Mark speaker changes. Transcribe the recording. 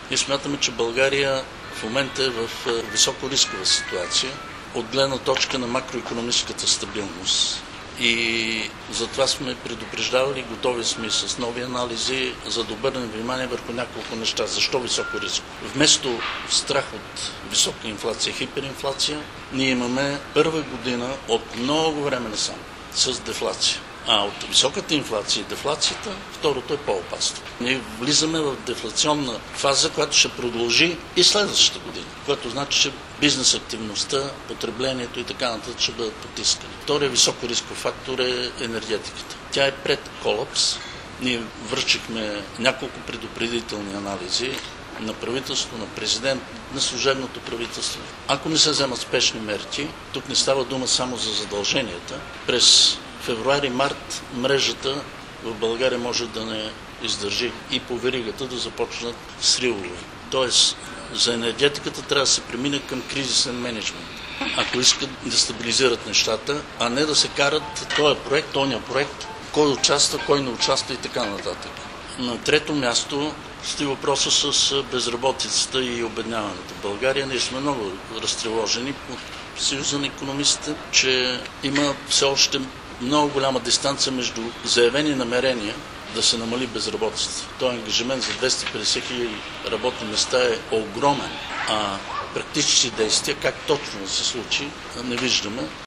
Speaker 1: Ние смятаме, че България в момента е в високо рискова ситуация от гледна точка на макроикономическата стабилност. И затова сме предупреждавали, готови сме с нови анализи, за да обърнем внимание върху няколко неща. Защо високо риск? Вместо страх от висока инфлация, хиперинфлация, ние имаме първа година от много време насам с дефлация. А от високата инфлация и дефлацията, второто е по-опасно. Ние влизаме в дефлационна фаза, която ще продължи и следващата година, което значи, че бизнес активността, потреблението и така нататък ще бъдат потискани. Втория високо рисков фактор е енергетиката. Тя е пред колапс. Ние връчихме няколко предупредителни анализи на правителството, на президент, на служебното правителство. Ако не се вземат спешни мерки, тук не става дума само за задълженията. През февруари-март мрежата в България може да не издържи и по веригата да започнат сривове. Тоест, за енергетиката трябва да се премине към кризисен мениджмънт, ако искат да стабилизират нещата, а не да се карат този проект, тоня проект, кой участва, кой не участва и така нататък. На трето място стои въпроса с безработицата и обедняването в България. Ние сме много разтревожени от Съюза на икономистите, че има все още много голяма дистанция между заявени намерения да се намали безработицата. Този ангажимент за 250 хиляди работни места е огромен, а практически действия, как точно да се случи, не виждаме.